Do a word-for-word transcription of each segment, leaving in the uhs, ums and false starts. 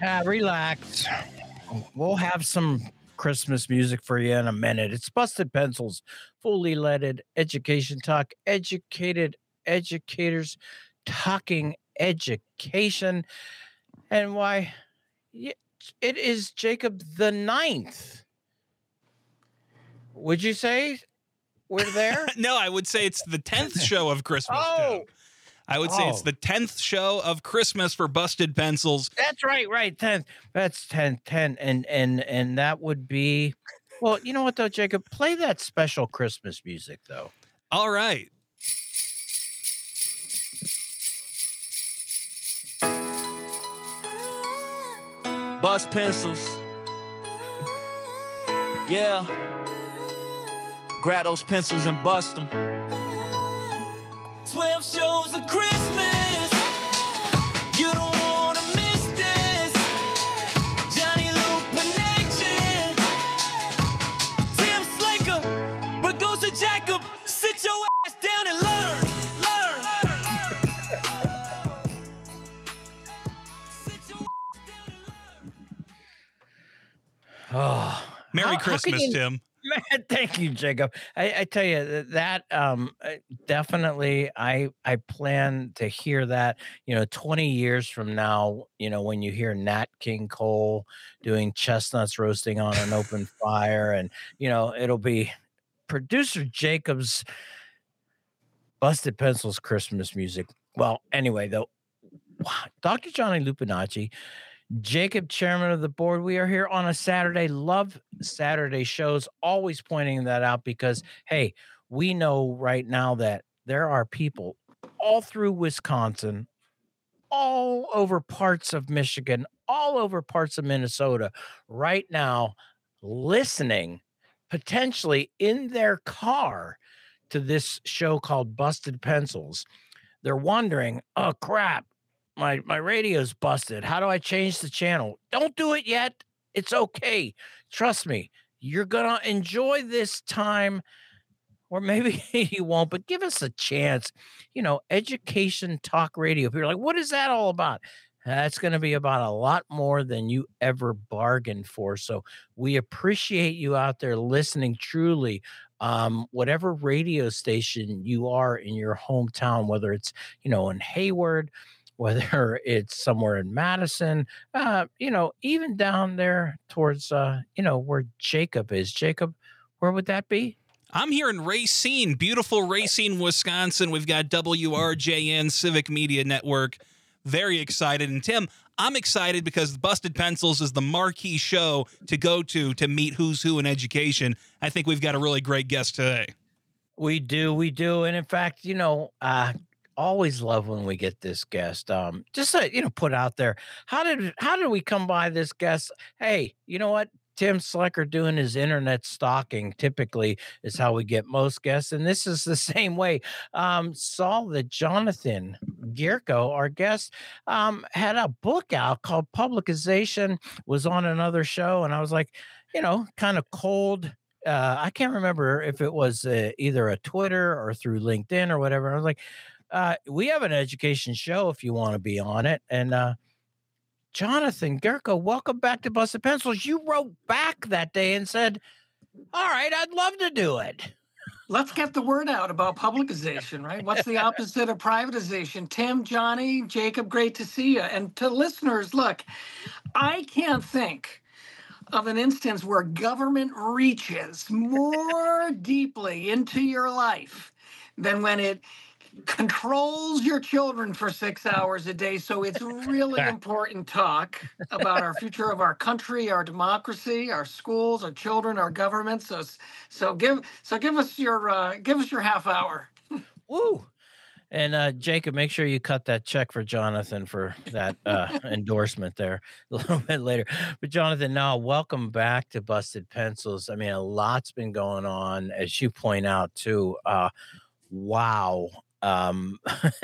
Uh, relax. We'll have some Christmas music for you in a minute. It's Busted Pencils, fully leaded education talk, educated educators talking education. And why, y- it is Jacob the ninth. Would you say we're there? No, I would say it's the tenth show of Christmas, Oh, Tim. I would say it's oh, the tenth show of Christmas for Busted Pencils. that's right, right. ten. That's ten, ten. And and and that would be, well, you know what though, Jacob? Play that special Christmas music though. All right. Bust pencils. Yeah. Grab those pencils and bust them. Twelve shows of Christmas. You don't wanna miss this. Johnny Loop connection. Tim Slaker, but goes to Jacob. Sit your ass down and learn. Learn. Sit your ass down and learn. Oh, Merry how- how can Christmas, you- Tim. Man, thank you, Jacob. I, I tell you that, that um uh, definitely I I plan to hear that, you know, twenty years from now, you know, when you hear Nat King Cole doing chestnuts roasting on an open fire, and you know, it'll be producer Jacob's Busted Pencils Christmas music. Well, anyway, though, Doctor Johnny Lupinacci, Jacob, chairman of the board. We are here on a Saturday. Love Saturday shows, always pointing that out because, hey, we know right now that there are people all through Wisconsin, all over parts of Michigan, all over parts of Minnesota right now listening, potentially in their car, to this show called Busted Pencils. They're wondering, oh, crap. My my radio's busted. How do I change the channel? Don't do it yet. It's okay. Trust me. You're gonna enjoy this time, or maybe you won't, but give us a chance. You know, education talk radio. If you're like, what is that all about? That's going to be about a lot more than you ever bargained for. So we appreciate you out there listening truly. Um, whatever radio station you are in your hometown, whether it's, you know, in Hayward, whether it's somewhere in Madison, uh, you know, even down there towards, uh, you know, where Jacob is. Jacob, where would that be? I'm here in Racine, beautiful Racine, Wisconsin. We've got W R J N Civic Media Network. Very excited. And Tim, I'm excited because Busted Pencils is the marquee show to go to to meet who's who in education. I think we've got a really great guest today. We do, we do. And in fact, you know, uh, always love when we get this guest. Um, just to, you know, put out there, how did how did we come by this guest? Hey, you know what? Tim Slicker doing his internet stalking typically is how we get most guests, and this is the same way. Um, saw that Jonathan Gierko, our guest, um, had a book out called Publicization, was on another show, and I was like, you know, kind of cold. Uh, I can't remember if it was uh, either a Twitter or through LinkedIn or whatever. I was like, uh, we have an education show if you want to be on it. And uh, Jonathan Gierko, welcome back to Busted Pencils. You wrote back that day and said, all right, I'd love to do it. Let's get the word out about publicization, right? What's the opposite of privatization? Tim, Johnny, Jacob, great to see you. And to listeners, look, I can't think of an instance where government reaches more deeply into your life than when it controls your children for six hours a day. So it's really important talk about our future of our country, our democracy, our schools, our children, our government. So, so give, so give us your, uh, give us your half hour. Woo! And uh, Jacob, make sure you cut that check for Jonathan for that uh, endorsement there a little bit later. But Jonathan, now welcome back to Busted Pencils. I mean, a lot's been going on, as you point out too. Uh, wow. Um,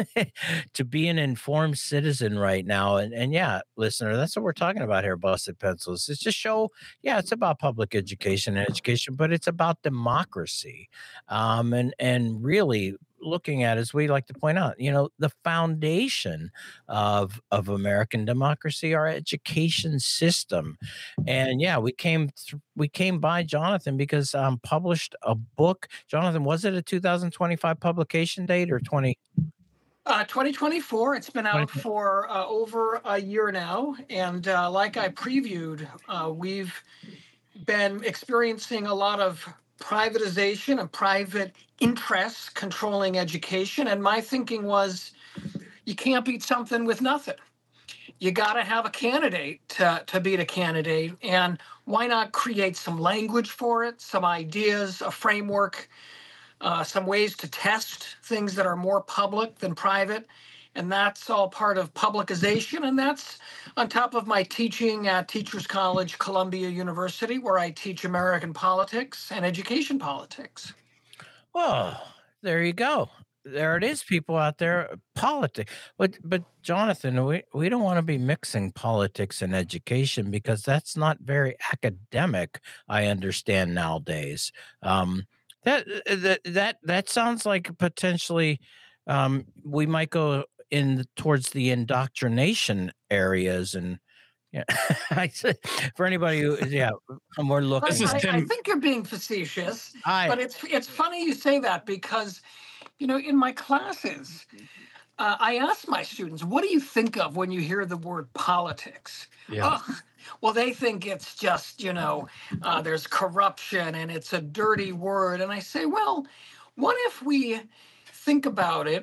to be an informed citizen right now. And, and yeah, listener, that's what we're talking about here, Busted Pencils. It's just show, yeah, it's about public education and education, but it's about democracy. Um, and, and really looking at, as we like to point out, you know, the foundation of of American democracy, our education system. And yeah, we came th- we came by Jonathan because um published a book. Jonathan, was it a two thousand twenty-five publication date or twenty? Uh, twenty twenty-four, it's been out for uh, over a year now. And uh, like I previewed, uh, we've been experiencing a lot of privatization and private interests controlling education. And my thinking was you can't beat something with nothing. You got to have a candidate to, to beat a candidate. And why not create some language for it, some ideas, a framework, uh, some ways to test things that are more public than private. And that's all part of publicization. And that's on top of my teaching at Teachers College, Columbia University, where I teach American politics and education politics. Well, there you go. There it is, people out there, politics. But but Jonathan, we, we don't want to be mixing politics and education because that's not very academic, I understand nowadays. Um, that that that that sounds like potentially um, we might go in towards the indoctrination areas and yeah, I said for anybody who yeah, and we're looking. This is I, I Tim. think you're being facetious, I but it's it's funny you say that because, you know, in my classes, uh, I ask my students, what do you think of when you hear the word politics? Yeah. Oh, well, they think it's just, you know, uh, there's corruption and it's a dirty word. And I say, well, what if we think about it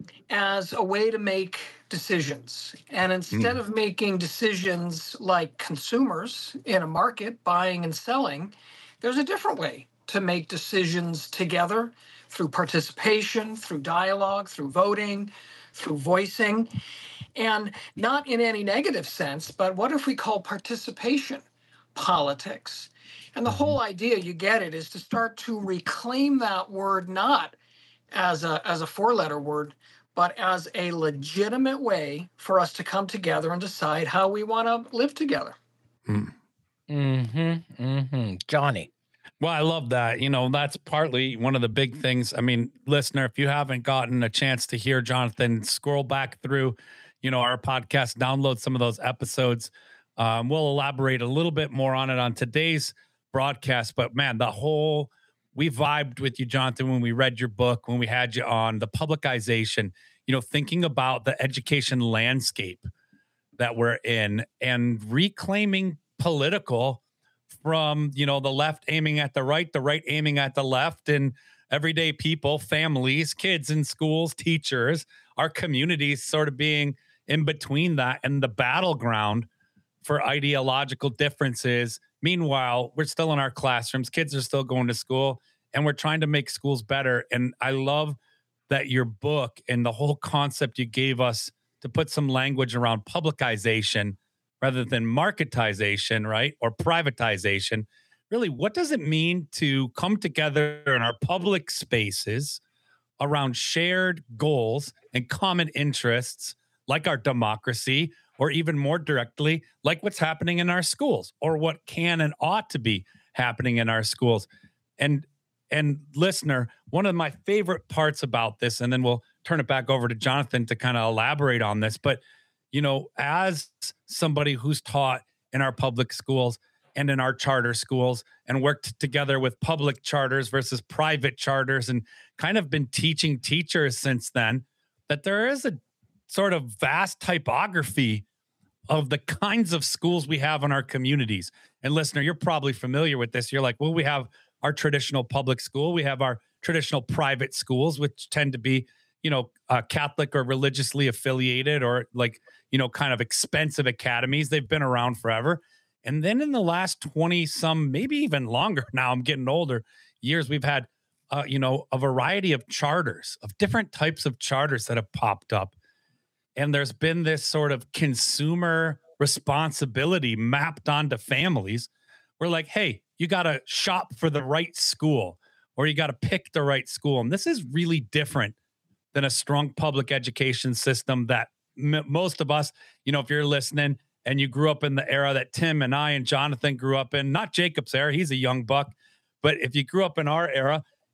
as a way to make decisions? And instead of making decisions like consumers in a market, buying and selling, there's a different way to make decisions together through participation, through dialogue, through voting, through voicing. And not in any negative sense, but what if we call participation politics? And the whole idea, you get it, is to start to reclaim that word not as a as a four-letter word, but as a legitimate way for us to come together and decide how we want to live together. mm-hmm, mm-hmm. Johnny. Well, I love that. You know, that's partly one of the big things. I mean, listener, if you haven't gotten a chance to hear Jonathan, scroll back through, you know, our podcast, download some of those episodes. Um, we'll elaborate a little bit more on it on today's broadcast. But man, the whole, we vibed with you, Jonathan, when we read your book, when we had you on the publicization, you know, thinking about the education landscape that we're in and reclaiming political from, you know, the left aiming at the right, the right aiming at the left, and everyday people, families, kids in schools, teachers, our communities sort of being in between that and the battleground for ideological differences. Meanwhile, we're still in our classrooms, kids are still going to school, and we're trying to make schools better. And I love that your book and the whole concept you gave us to put some language around publicization rather than marketization, right? Or privatization. Really, what does it mean to come together in our public spaces around shared goals and common interests, like our democracy, or even more directly, like what's happening in our schools, or what can and ought to be happening in our schools? And and listener, one of my favorite parts about this, and then we'll turn it back over to Jonathan to kind of elaborate on this, but you know, as somebody who's taught in our public schools and in our charter schools and worked together with public charters versus private charters and kind of been teaching teachers since then, that there is a sort of vast typography of the kinds of schools we have in our communities. And listener, you're probably familiar with this. You're like, well, we have our traditional public school. We have our traditional private schools, which tend to be, you know, uh, Catholic or religiously affiliated, or like, you know, kind of expensive academies. They've been around forever. And then in the last twenty some, maybe even longer now, I'm getting older, years, we've had, uh, you know, a variety of charters, of different types of charters that have popped up. And there's been this sort of consumer responsibility mapped onto families. We're like, hey, you got to shop for the right school, or you got to pick the right school. And this is really different than a strong public education system that m- most of us, you know, if you're listening and you grew up in the era that Tim and I and Jonathan grew up in, not Jacob's era, he's a young buck, but if you grew up in our era,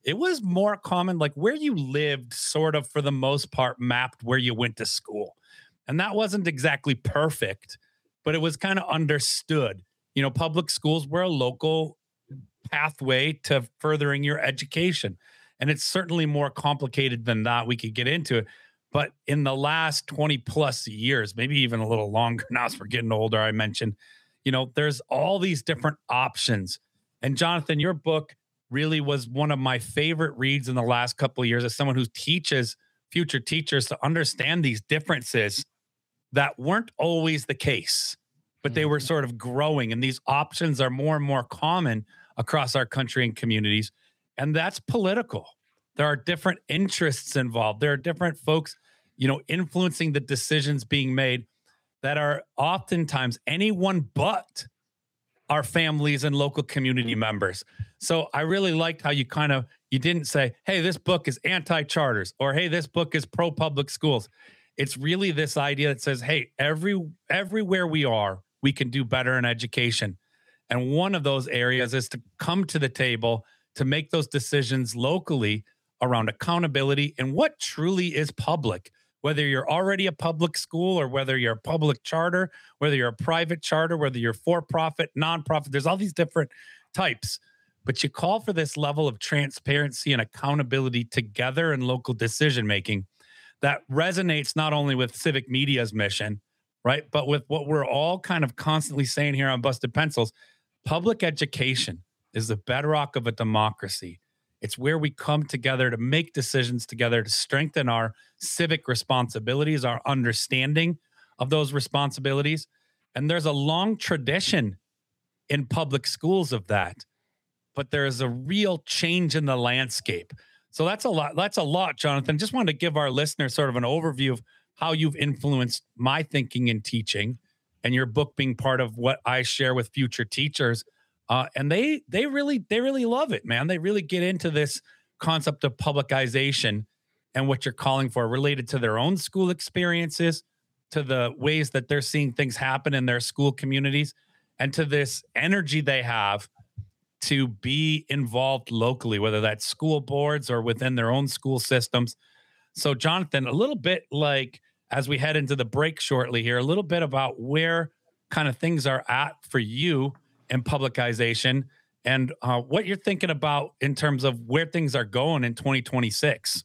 it was more common, like where you lived, sort of for the most part, mapped where you went to school. And that wasn't exactly perfect, but it was kind of understood. You know, public schools were a local pathway to furthering your education. And it's certainly more complicated than that. We could get into it. But in the last twenty plus years, maybe even a little longer now as we're getting older, I mentioned, you know, there's all these different options. And Jonathan, your book really was one of my favorite reads in the last couple of years as someone who teaches future teachers to understand these differences that weren't always the case, but they were sort of growing. And these options are more and more common across our country and communities. And that's political. There are different interests involved. There are different folks, you know, influencing the decisions being made that are oftentimes anyone but our families and local community members. So I really liked how you kind of, you didn't say, hey, this book is anti-charters, or hey, this book is pro-public schools. It's really this idea that says, hey, every everywhere we are, we can do better in education. And one of those areas is to come to the table to make those decisions locally around accountability and what truly is public, whether you're already a public school or whether you're a public charter, whether you're a private charter, whether you're for-profit, nonprofit. There's all these different types, but you call for this level of transparency and accountability together in local decision-making that resonates not only with Civic Media's mission, right, but with what we're all kind of constantly saying here on Busted Pencils. Public education is the bedrock of a democracy. It's where we come together to make decisions together to strengthen our civic responsibilities, our understanding of those responsibilities. And there's a long tradition in public schools of that, but there is a real change in the landscape. So that's a lot. That's a lot, Jonathan. Just wanted to give our listeners sort of an overview of how you've influenced my thinking in teaching, and your book being part of what I share with future teachers. Uh, and they they really they really love it, man. They really get into this concept of publicization and what you're calling for related to their own school experiences, to the ways that they're seeing things happen in their school communities, and to this energy they have to be involved locally, whether that's school boards or within their own school systems. So, Jonathan, a little bit like as we head into the break shortly here, a little bit about where kind of things are at for you and publicization, and uh, what you're thinking about in terms of where things are going in twenty twenty-six.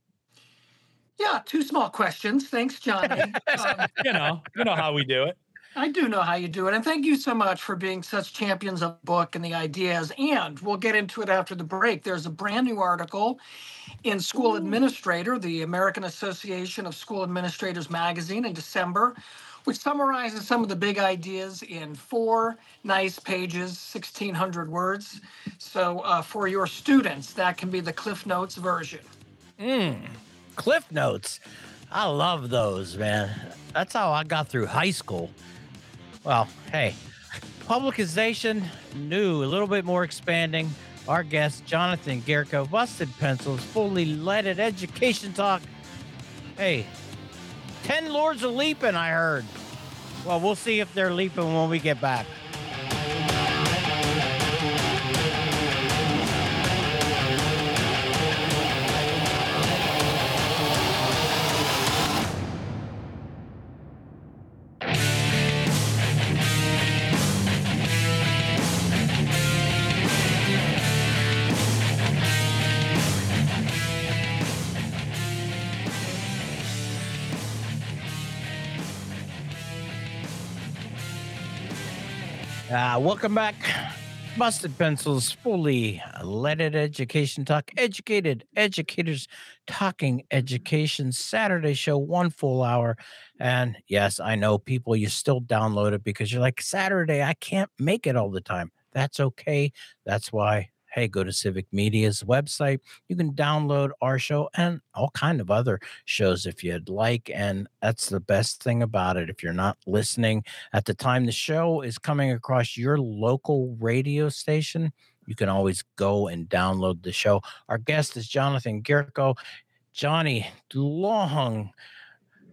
Yeah, two small questions. Thanks, Johnny. Um, You know, you know how we do it. I do know how you do it. And thank you so much for being such champions of the book and the ideas. And we'll get into it after the break. There's a brand new article in School Administrator, the American Association of School Administrators magazine, in December, which summarizes some of the big ideas in four nice pages, sixteen hundred words. So uh, for your students, that can be the Cliff Notes version. Mm, Cliff Notes. I love those, man. That's how I got through high school. Well, hey, publicization, new, a little bit more expanding. Our guest, Jonathan Gierko, Busted Pencils, fully leaded education talk. Hey, ten lords are leaping, I heard. Well, we'll see if they're leaping when we get back. Uh, welcome back. Busted Pencils, fully leaded education talk. Educated educators talking education. Saturday show, one full hour. And yes, I know people, you still download it because you're like, Saturday, I can't make it all the time. That's okay. That's why, hey, go to Civic Media's website. You can download our show and all kind of other shows if you'd like. And that's the best thing about it. If you're not listening at the time the show is coming across your local radio station, you can always go and download the show. Our guest is Jonathan Gierko. Johnny, long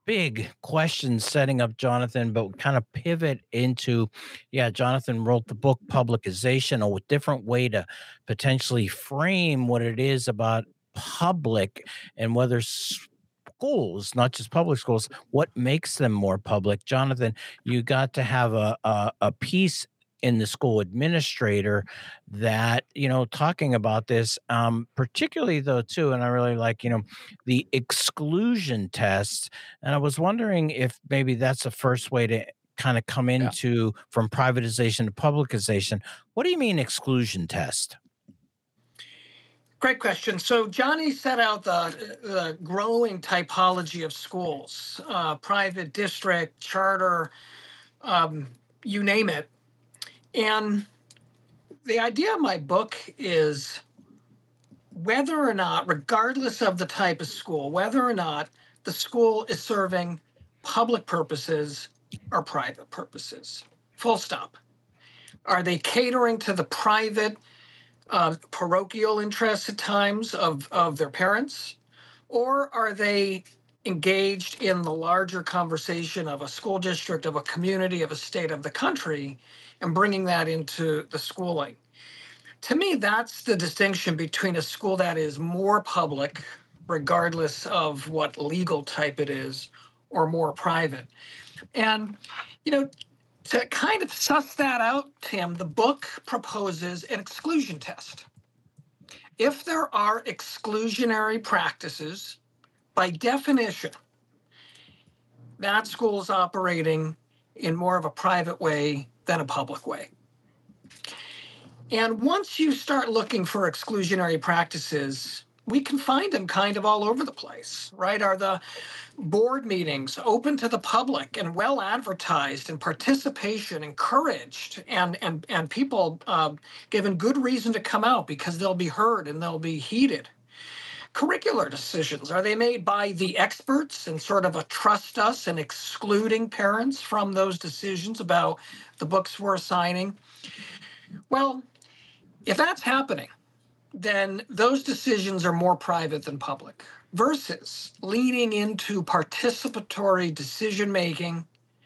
big questions setting up Jonathan, but kind of pivot into, yeah, Jonathan wrote the book Publicization, a different way to potentially frame what it is about public and whether schools, not just public schools, what makes them more public. Jonathan, you got to have a a, a piece in the school administrator that, you know, talking about this, um particularly though too, and I really like, you know, the exclusion test. And I was wondering if maybe that's the first way to kind of come Yeah. into from privatization to publicization. What do you mean exclusion test? Great question. So Johnny set out the, the growing typology of schools, uh, private, district, charter, um, you name it. And the idea of my book is whether or not, regardless of the type of school, whether or not the school is serving public purposes or private purposes. Full stop. Are they catering to the private uh, parochial interests at times of, of their parents? Or are they engaged in the larger conversation of a school district, of a community, of a state, of the country, and bringing that into the schooling? To me, that's the distinction between a school that is more public, regardless of what legal type it is, or more private. And, you know, to kind of suss that out, Tim, the book proposes an exclusion test. If there are exclusionary practices, by definition, that school is operating in more of a private way than a public way. And once you start looking for exclusionary practices, we can find them kind of all over the place, right? Are the board meetings open to the public and well advertised and participation encouraged and and and people uh, given good reason to come out because they'll be heard and they'll be heeded? Curricular decisions, are they made by the experts and sort of a trust us and excluding parents from those decisions about the books we're assigning? Well, if that's happening, then those decisions are more private than public, versus leaning into participatory decision making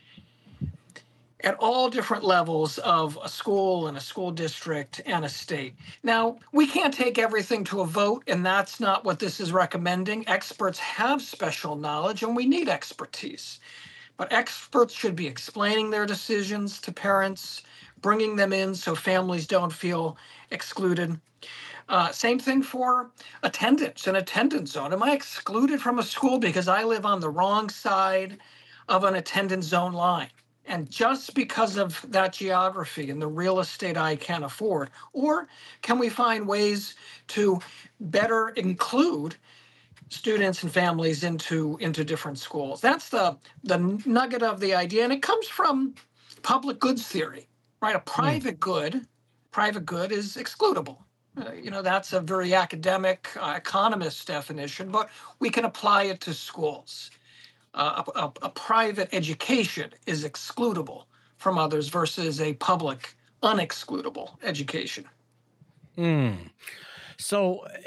at all different levels of a school and a school district and a state. Now, we can't take everything to a vote, and that's not what this is recommending. Experts have special knowledge, and we need expertise. But experts should be explaining their decisions to parents, bringing them in so families don't feel excluded. Uh, same thing for attendance, an attendance zone. Am I excluded from a school because I live on the wrong side of an attendance zone line? And just because of that geography and the real estate I can afford? Or can we find ways to better include students and families into, into different schools? That's the, the nugget of the idea. And it comes from public goods theory, right? A private good, private good is excludable. Uh, you know, that's a very academic uh, economist definition, but we can apply it to schools. Uh, a, a, a private education is excludable from others versus a public unexcludable education. Hmm. So, uh,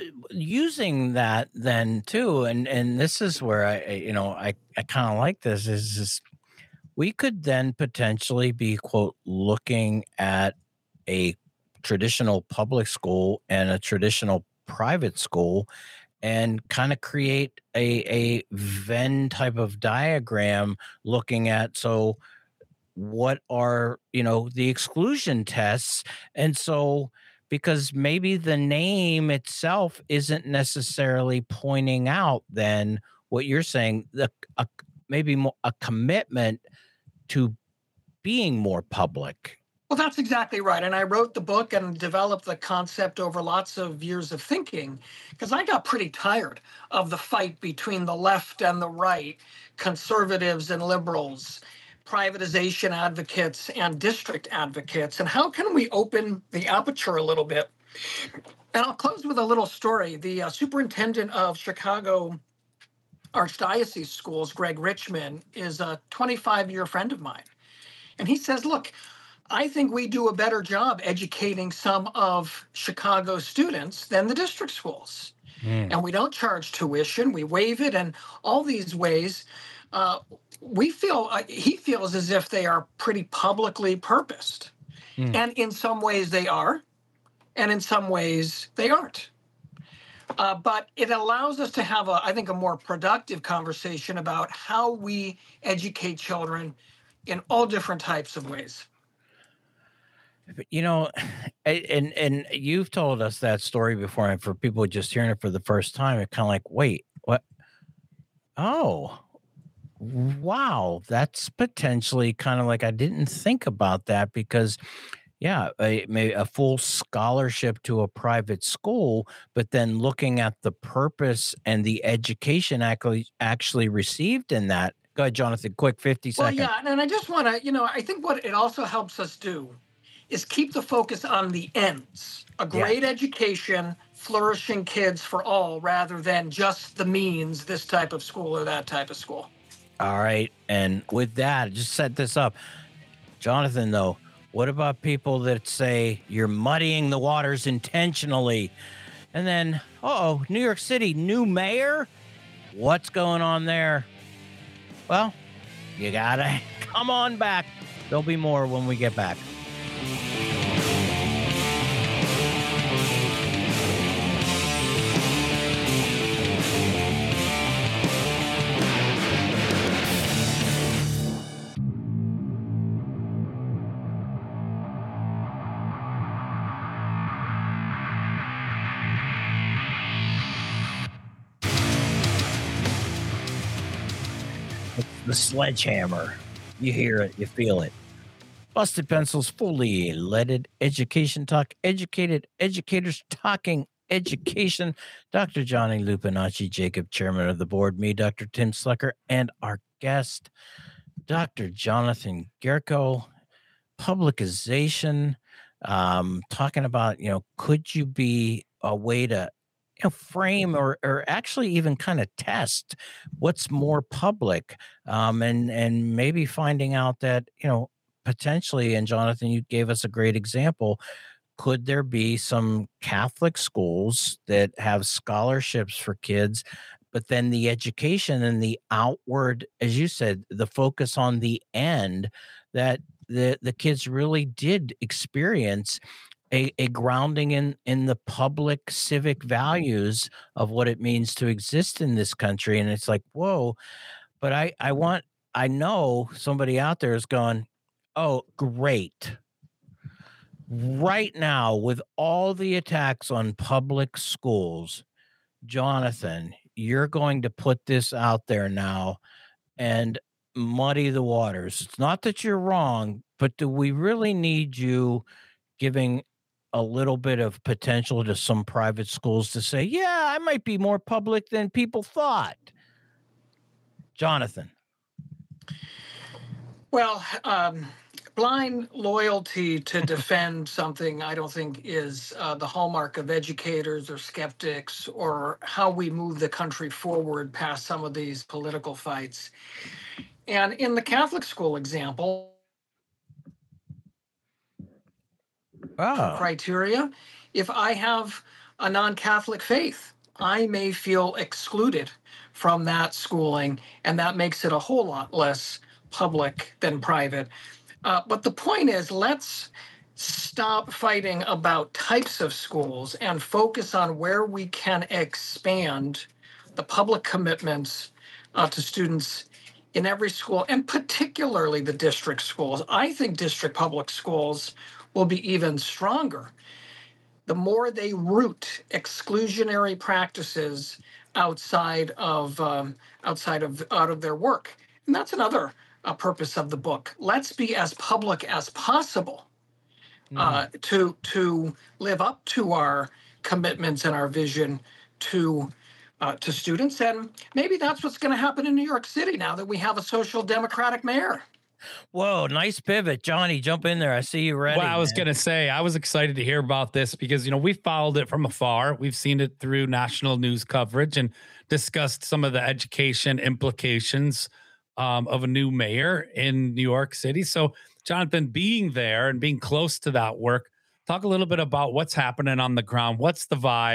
using that then too, and and this is where I, I- you know, I I kind of like this is is we could then potentially be quote looking at a traditional public school and a traditional private school and kind of create a a Venn type of diagram looking at, so what are, you know, the exclusion tests. And so because maybe the name itself isn't necessarily pointing out then what you're saying, the a, maybe more a commitment to being more public. Well, that's exactly right. And I wrote the book and developed the concept over lots of years of thinking because I got pretty tired of the fight between the left and the right, conservatives and liberals, privatization advocates and district advocates. And how can we open the aperture a little bit? And I'll close with a little story. The uh, superintendent of Chicago Archdiocese Schools, Greg Richmond, is a twenty-five year friend of mine. And he says, look, I think we do a better job educating some of Chicago's students than the district schools. Mm. And we don't charge tuition, we waive it, and all these ways uh, we feel uh, he feels as if they are pretty publicly purposed, Hmm. and in some ways they are, and in some ways they aren't. Uh, but it allows us to have a, I think, a more productive conversation about how we educate children in all different types of ways. But, you know, a- and and you've told us that story before, and for people just hearing it for the first time, it's kind of like, wait, what? Oh, wow, that's potentially kind of like I didn't think about that because, yeah, a, may a full scholarship to a private school, but then looking at the purpose and the education actually actually received in that. Go ahead, Jonathan. Quick, fifty Well, seconds. yeah, and I just want to, you know, I think what it also helps us do is keep the focus on the ends. A Yeah. great education, flourishing kids for all, rather than just the means, this type of school or that type of school. All right. And with that, just set this up. Jonathan, though, what about people that say you're muddying the waters intentionally? And then, uh oh, New York City, new mayor? What's going on there? Well, you gotta come on back. There'll be more when we get back. It's the sledgehammer. You hear it, you feel it. Busted Pencils, fully leaded education talk, educated educators talking education. Doctor Johnny Lupinacci, Jacob, chairman of the board, me, Doctor Tim Slucker, and our guest, Doctor Jonathan Gerko, publicization, um, talking about, you know, could you be a way to, you know, frame or or actually even kind of test what's more public, um, and and maybe finding out that, you know, potentially, and Jonathan, you gave us a great example. Could there be some Catholic schools that have scholarships for kids, but then the education and the outward, as you said, the focus on the end, that the the kids really did experience a, a grounding in in the public civic values of what it means to exist in this country. And it's like, whoa, but I I want I know somebody out there is going, oh, great. Right now, with all the attacks on public schools, Jonathan, you're going to put this out there now and muddy the waters. It's not that you're wrong, but do we really need you giving a little bit of potential to some private schools to say, yeah, I might be more public than people thought? Jonathan. Well, um, blind loyalty to defend something, I don't think, is uh, the hallmark of educators or skeptics or how we move the country forward past some of these political fights. And in the Catholic school example, Oh, criteria, if I have a non-Catholic faith, I may feel excluded from that schooling, and that makes it a whole lot less public than private. Uh, but the point is, let's stop fighting about types of schools and focus on where we can expand the public commitments uh, to students in every school, and particularly the district schools. I think district public schools will be even stronger the more they root exclusionary practices outside of um, outside of out of their work. And that's another uh, purpose of the book. Let's be as public as possible uh, to to live up to our commitments and our vision to uh, to students. And maybe that's what's going to happen in New York City now that we have a social democratic mayor. whoa, nice pivot. Johnny, jump in there. I see you ready. Well, I was man. going to say, I was excited to hear about this because, you know, we followed it from afar. We've seen it through national news coverage and discussed some of the education implications um, of a new mayor in New York City. So, Jonathan, being there and being close to that work, talk a little bit about what's happening on the ground. What's the vibe?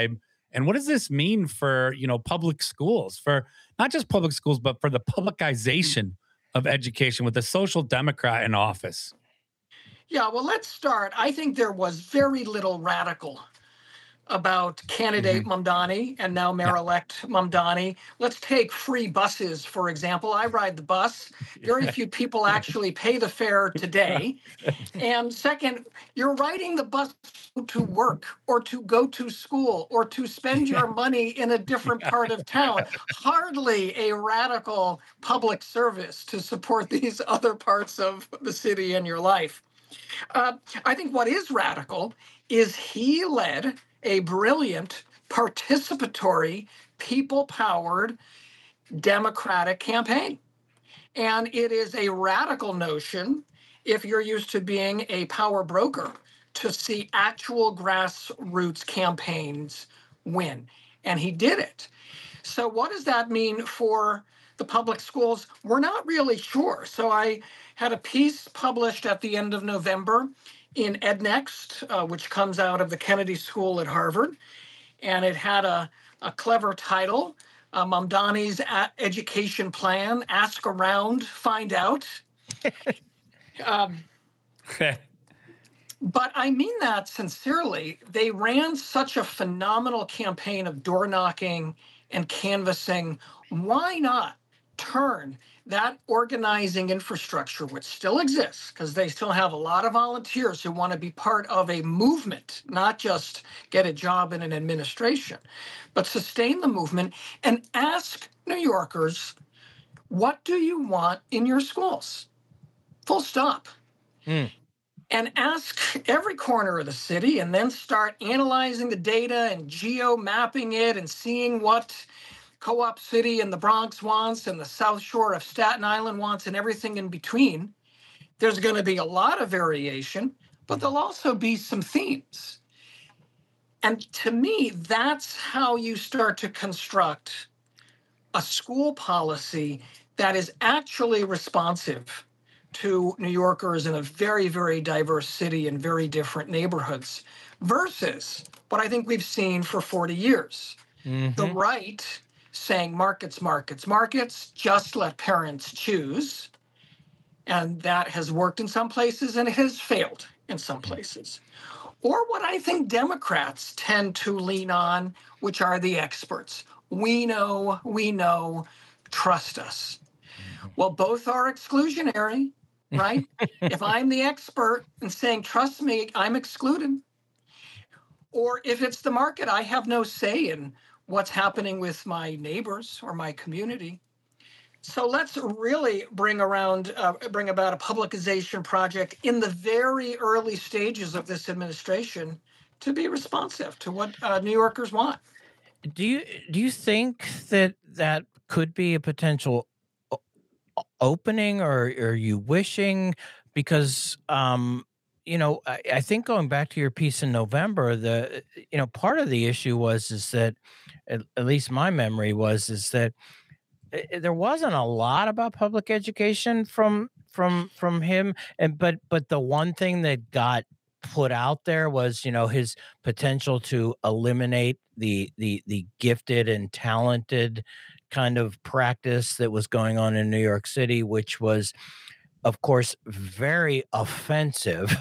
And what does this mean for, you know, public schools, for not just public schools, but for the publicization of education with the social democrat in office? Yeah, well, let's start. I think there was very little radical about candidate Mhm. Mamdani and now Yeah. Mayor-elect Mamdani. Let's take free buses, for example. I ride the bus. Very few people actually pay the fare today. And second, you're riding the bus to work or to go to school or to spend your money in a different part of town. Hardly a radical public service to support these other parts of the city and your life. Uh, I think what is radical is he led a brilliant, participatory, people powered Democratic campaign. And it is a radical notion, if you're used to being a power broker, to see actual grassroots campaigns win. And he did it. So, what does that mean for the public schools? We're not really sure. So, I had a piece published at the end of November in EdNext, uh, which comes out of the Kennedy School at Harvard. And it had a, a clever title, uh, Mamdani's a- Education Plan, Ask Around, Find Out. Um, but I mean that sincerely. They ran such a phenomenal campaign of door knocking and canvassing. Why not turn that organizing infrastructure, which still exists, because they still have a lot of volunteers who want to be part of a movement, not just get a job in an administration, but sustain the movement and ask New Yorkers, what do you want in your schools? Full stop. Mm. And ask every corner of the city and then start analyzing the data and geo mapping it and seeing what Co-op City and the Bronx wants and the South Shore of Staten Island wants and everything in between. There's going to be a lot of variation, but there'll also be some themes. And to me, that's how you start to construct a school policy that is actually responsive to New Yorkers in a very, very diverse city and very different neighborhoods versus what I think we've seen for forty years. Mhm. The right saying markets, markets, markets, just let parents choose. And that has worked in some places and it has failed in some places. Or what I think Democrats tend to lean on, which are the experts. We know, we know, trust us. Well, both are exclusionary, right? If I'm the expert and saying, trust me, I'm excluded. Or if it's the market, I have no say in what's happening with my neighbors or my community. So let's really bring around, uh, bring about a publicization project in the very early stages of this administration to be responsive to what uh, New Yorkers want. Do you do you think that that could be a potential o- o- opening, or are you wishing? Because um, you know, I, I think going back to your piece in November, the you know part of the issue was is that at, at least my memory was is that i- i- there wasn't a lot about public education from from from him, and but but the one thing that got put out there was, you know, his potential to eliminate the the the gifted and talented kind of practice that was going on in New York City, which was of course very offensive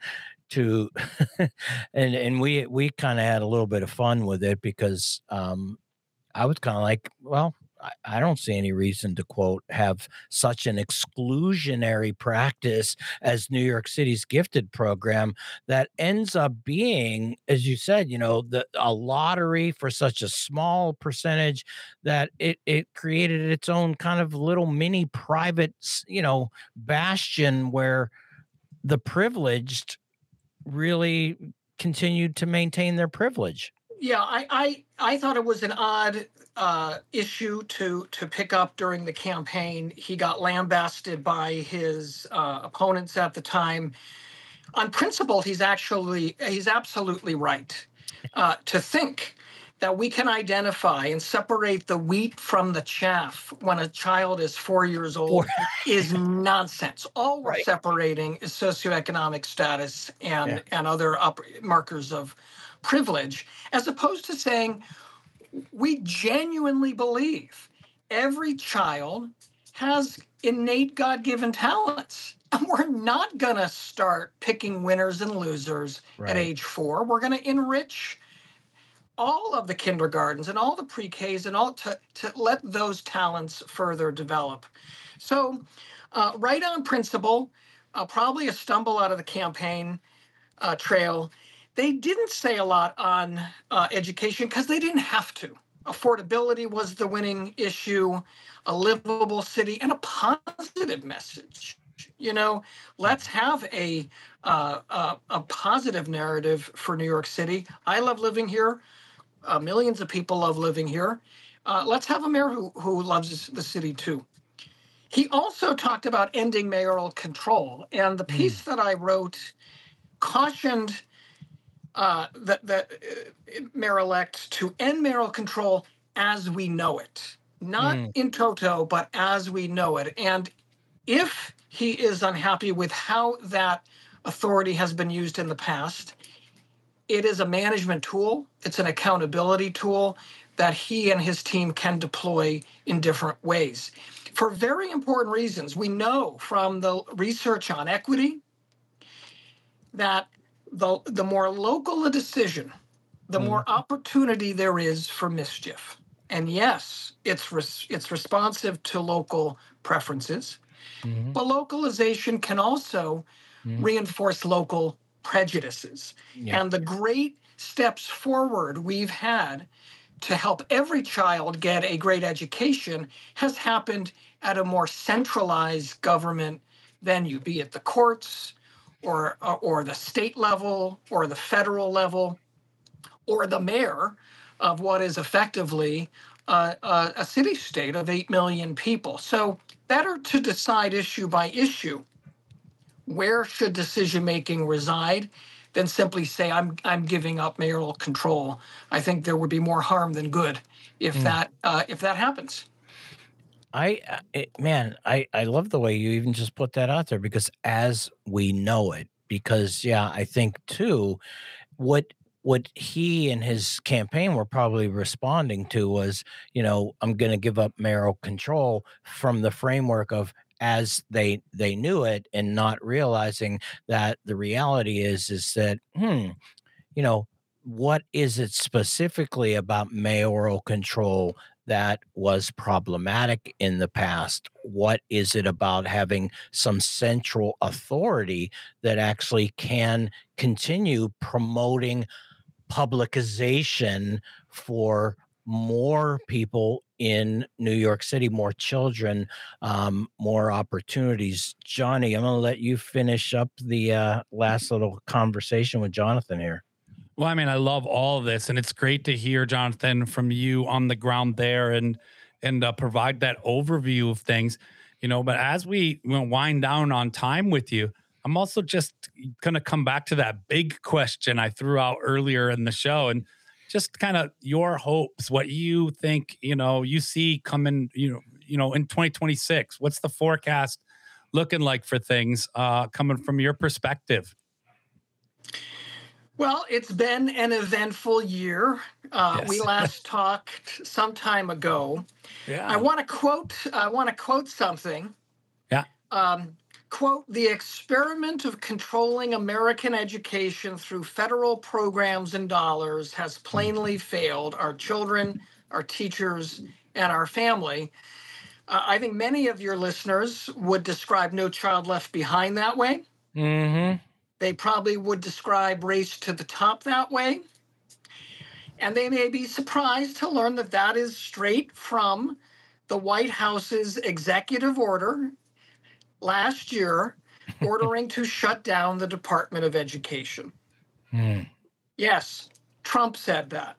to and and we we kind of had a little bit of fun with it because um I was kind of like, well, I, I don't see any reason to quote have such an exclusionary practice as New York City's gifted program that ends up being, as you said, you know, the a lottery for such a small percentage that it it created its own kind of little mini private, s- you know, bastion where the privileged really continued to maintain their privilege. Yeah, I I, I thought it was an odd uh, issue to to pick up during the campaign. He got lambasted by his uh, opponents at the time. On principle, he's actually he's absolutely right uh, to think that we can identify and separate the wheat from the chaff when a child is four years old is nonsense. All we're Right. separating is socioeconomic status and Yeah. and other up markers of privilege, as opposed to saying, we genuinely believe every child has innate God-given talents. And we're not going to start picking winners and losers at Right. age four. We're going to enrich all of the kindergartens and all the pre-Ks and all to, to let those talents further develop. So uh, right on principle, uh, probably a stumble out of the campaign uh, trail. They didn't say a lot on uh, education because they didn't have to. Affordability was the winning issue, a livable city, and a positive message. You know, let's have a uh, uh, a positive narrative for New York City. I love living here. Uh, millions of people love living here. Uh, let's have a mayor who, who loves the city too. He also talked about ending mayoral control. And the piece that I wrote cautioned uh, the, the uh, mayor-elect to end mayoral control as we know it, not Mm. in toto, but as we know it. And if he is unhappy with how that authority has been used in the past, it is a management tool. It's an accountability tool that he and his team can deploy in different ways for very important reasons. We know from the research on equity that the, the more local a decision, the more opportunity there is for mischief. And yes, it's res- it's responsive to local preferences, Mhm. but localization can also Mhm. reinforce local prejudices. Yeah. And the great steps forward we've had to help every child get a great education has happened at a more centralized government venue, be it the courts or, or, or the state level or the federal level or the mayor of what is effectively uh, uh, a city state of eight million people. So better to decide issue by issue where should decision making reside than simply say I'm I'm giving up mayoral control. I think there would be more harm than good if Mm. that uh, if that happens. I, uh, it, man, I, I love the way you even just put that out there because as we know it, because yeah, I think too, what what he and his campaign were probably responding to was, you know, I'm going to give up mayoral control from the framework of as they they knew it and not realizing that the reality is is that hmm you know, what is it specifically about mayoral control that was problematic in the past? What is it about having some central authority that actually can continue promoting publicization for more people in New York City, more children, um, more opportunities? Johnny, I'm going to let you finish up the uh, last little conversation with Jonathan here. Well, I mean, I love all of this, and it's great to hear, Jonathan, from you on the ground there, and and uh, provide that overview of things. You know, but as we you know, wind down on time with you, I'm also just going to come back to that big question I threw out earlier in the show, and just kind of your hopes, what you think, you know, you see coming, you know, you know, in twenty twenty-six. What's the forecast looking like for things uh, coming from your perspective? Well, it's been an eventful year. Uh, Yes. We last talked some time ago. Yeah. I want to quote. I want to quote something. Yeah. Um, quote: "The experiment of controlling American education through federal programs and dollars has plainly failed our children, our teachers, and our family." Uh, I think many of your listeners would describe No Child Left Behind that way. Mm-hmm. They probably would describe Race to the Top that way. And they may be surprised to learn that that is straight from the White House's executive order last year ordering to shut down the Department of Education. Mm. Yes, Trump said that.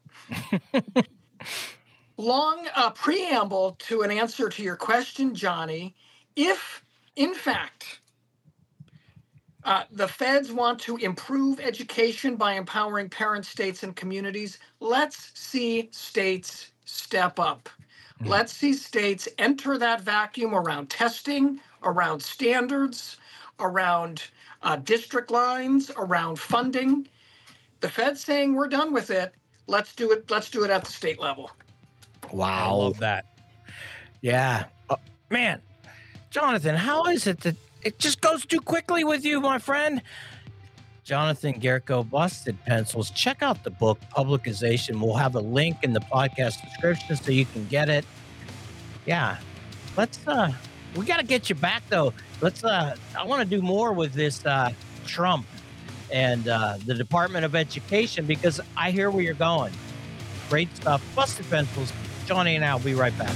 Long uh, preamble to an answer to your question, Johnny. If, in fact, Uh, the feds want to improve education by empowering parents, states, and communities. Let's see states step up. Let's see states enter that vacuum around testing, around standards, around uh, district lines, around funding, The Fed's saying we're done with it. Let's do it. Let's do it at the state level. I Wow. love that. Yeah. Uh, man, Jonathan, how is it that it just goes too quickly with you, my friend? Jonathan Gerko, Busted Pencils. Check out the book, Publicization. We'll have a link in the podcast description so you can get it. Yeah. Let's, uh, we got to get you back, though. Let's, uh, I want to do more with this, uh, Trump and, uh, the Department of Education because I hear where you're going. Great stuff. Busted Pencils. Johnny and I will be right back.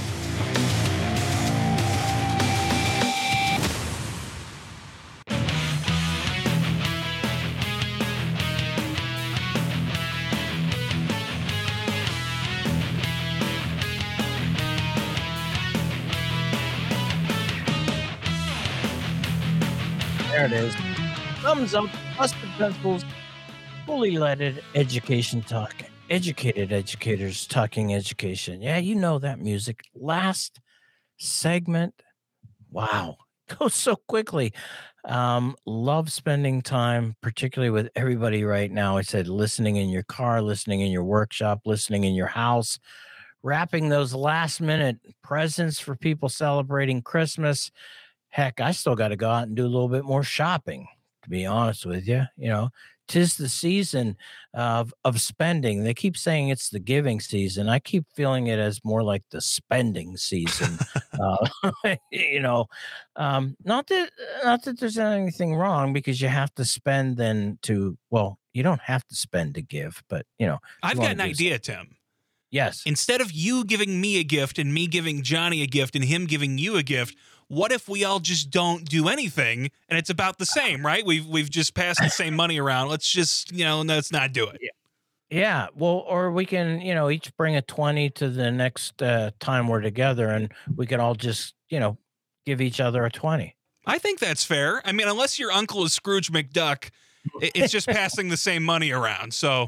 There it is. Thumbs up, Busted Pencils, fully leaded education talk. Educated educators talking education. Yeah, you know that music. Last segment. Wow. Goes so quickly. Um, love spending time, particularly with everybody right now. I said listening in your car, listening in your workshop, listening in your house, wrapping those last minute presents for people celebrating Christmas. Heck, I still got to go out and do a little bit more shopping, to be honest with you. You know, tis the season of of spending. They keep saying it's the giving season. I keep feeling it as more like the spending season. uh, you know, um, not that not that there's anything wrong because you have to spend then to well, you don't have to spend to give, but you know, I've you got wanna an do idea, Tim. yes. Instead of you giving me a gift and me giving Johnny a gift and him giving you a gift, what if we all just don't do anything and it's about the same, right? We've we've just passed the same money around. Let's just, you know, let's not do it. Yeah, well, or we can, you know, each bring a twenty to the next uh, time we're together, and we can all just, you know, give each other a twenty. I think that's fair. I mean, unless your uncle is Scrooge McDuck, it- it's just passing the same money around. So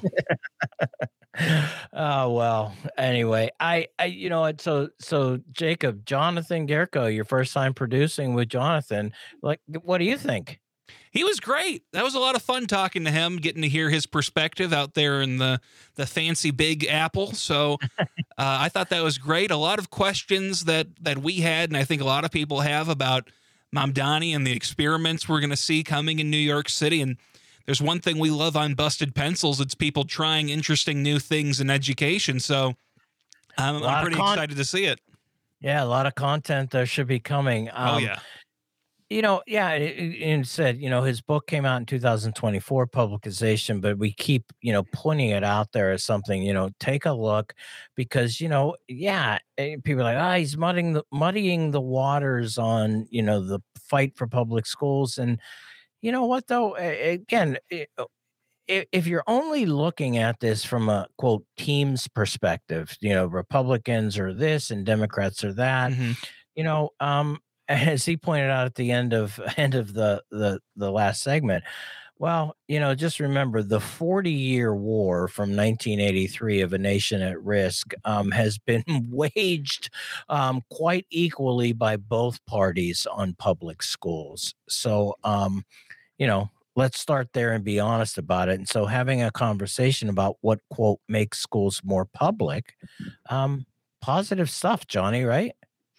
Oh well. Anyway, I, I, you know, what, so, so Jacob, Jonathan Gerko, your first time producing with Jonathan. Like, what do you think? he was great. That was a lot of fun talking to him, getting to hear his perspective out there in the the fancy Big Apple. So uh, I thought that was great. A lot of questions that that we had, and I think a lot of people have about Mamdani and the experiments we're going to see coming in New York City. And there's one thing we love on Busted Pencils. It's people trying interesting new things in education. So um, Lot I'm of pretty con- excited to see it. Yeah, a lot of content there should be coming. Um, oh, yeah. You know, yeah, it, it it said, you know, his book came out in two thousand twenty-four, publication, but we keep, you know, putting it out there as something, you know, take a look because, you know, yeah, eh, people are like, ah, he's muddying the, muddying the waters on, you know, the fight for public schools. And you know what, though, A- again, i- i- if you're only looking at this from a quote team's perspective, you know, Republicans are this and Democrats are that, Mhm. you know, um, as he pointed out at the end of end of the the the last segment, well, you know, just remember the forty year war from nineteen eighty-three of a nation at risk um, has been waged um, quite equally by both parties on public schools. So, um, you know, let's start there and be honest about it. And so, having a conversation about what quote makes schools more public, um, positive stuff, Johnny, right?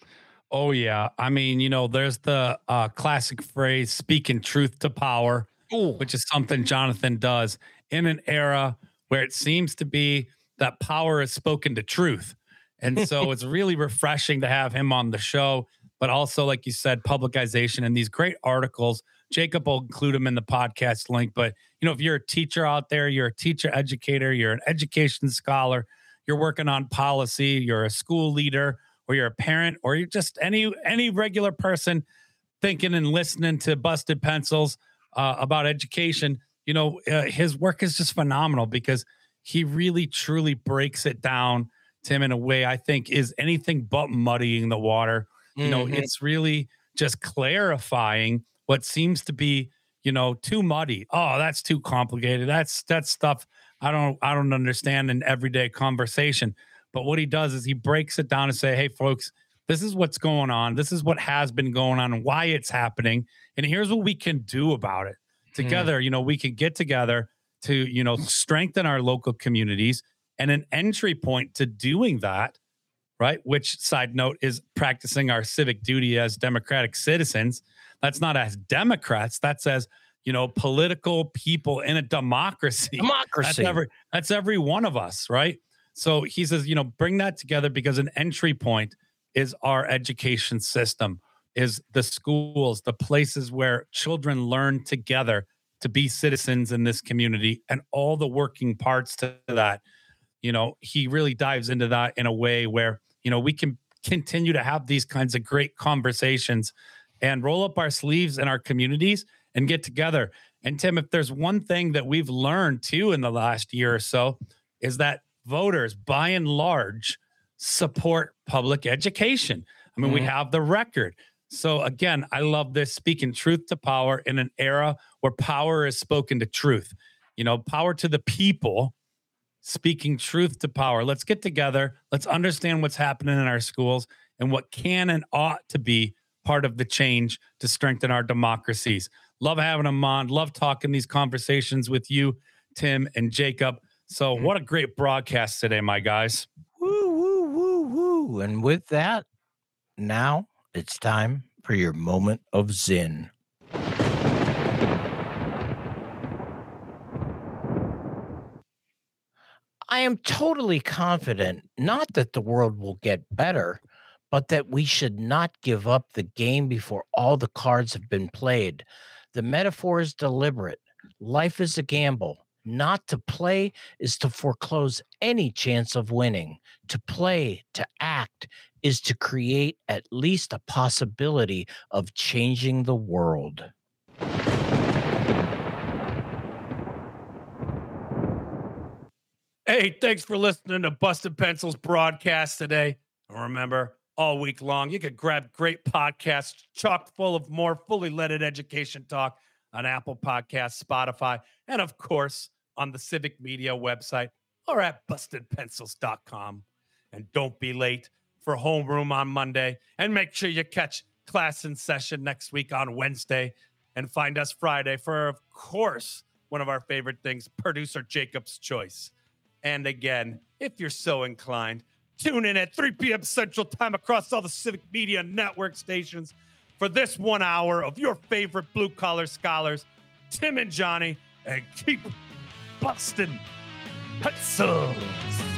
Oh yeah. I mean, you know, there's the uh, classic phrase "speaking truth to power," which is something Jonathan does in an era where it seems to be that power is spoken to truth. And so it's really refreshing to have him on the show, but also, like you said, publicization and these great articles. Jacob will include them in the podcast link. But, you know, if you're a teacher out there, you're a teacher educator, you're an education scholar, you're working on policy, you're a school leader, or you're a parent, or you're just any any regular person thinking and listening to Busted Pencils uh, about education, you know, uh, his work is just phenomenal because he really truly breaks it down, Tim, in a way I think is anything but muddying the water. You know, Mhm. it's really just clarifying what seems to be, you know, too muddy. Oh, that's too complicated. That's that's stuff I don't I don't understand in everyday conversation. But what he does is he breaks it down and say, hey, folks, this is what's going on. This is what has been going on and why it's happening. And here's what we can do about it. Together, you know, we can get together to, you know, strengthen our local communities. And an entry point to doing that, right? Which, side note, is practicing our civic duty as democratic citizens. That's not as Democrats. That's as, you know, political people in a democracy. Democracy. That's every, that's every one of us, right? So he says, you know, bring that together, because an entry point is our education system, is the schools, the places where children learn together to be citizens in this community, and all the working parts to that. You know, he really dives into that in a way where, you know, we can continue to have these kinds of great conversations and roll up our sleeves in our communities and get together. And Tim, if there's one thing that we've learned too in the last year or so, is that voters, by and large, support public education. I mean, mm-hmm. we have the record. So again, I love this, speaking truth to power in an era where power is spoken to truth. You know, power to the people, speaking truth to power. Let's get together. Let's understand what's happening in our schools and what can and ought to be part of the change to strengthen our democracies. Love having them on. Love talking these conversations with you, Tim and Jacob. So what a great broadcast today, my guys. Woo, woo, woo, woo. And with that, now it's time for your moment of Zen. I am totally confident, not that the world will get better, but that we should not give up the game before all the cards have been played. The metaphor is deliberate. Life is a gamble. Not to play is to foreclose any chance of winning. To play, to act, is to create at least a possibility of changing the world. Hey, thanks for listening to Busted Pencils broadcast today. And remember, all week long, you could grab great podcasts chock full of more fully leaded education talk on Apple Podcasts, Spotify, and of course, on the Civic Media website or at busted pencils dot com. And don't be late for homeroom on Monday. And make sure you catch class in session next week on Wednesday. And find us Friday for, of course, one of our favorite things, Producer Jacob's Choice. And again, if you're so inclined, tune in at three p.m. Central Time across all the Civic Media Network stations for this one hour of your favorite blue-collar scholars, Tim and Johnny, and keep busting pencils.